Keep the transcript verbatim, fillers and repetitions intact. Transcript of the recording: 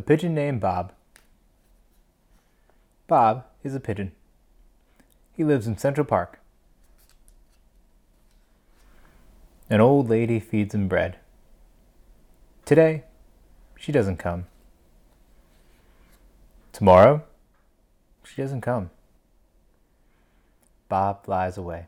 pigeon named Bob. Bob is a pigeon. He lives in Central Park. An old lady feeds him bread. Today, she doesn't come. Tomorrow, she doesn't come. Bob flies away.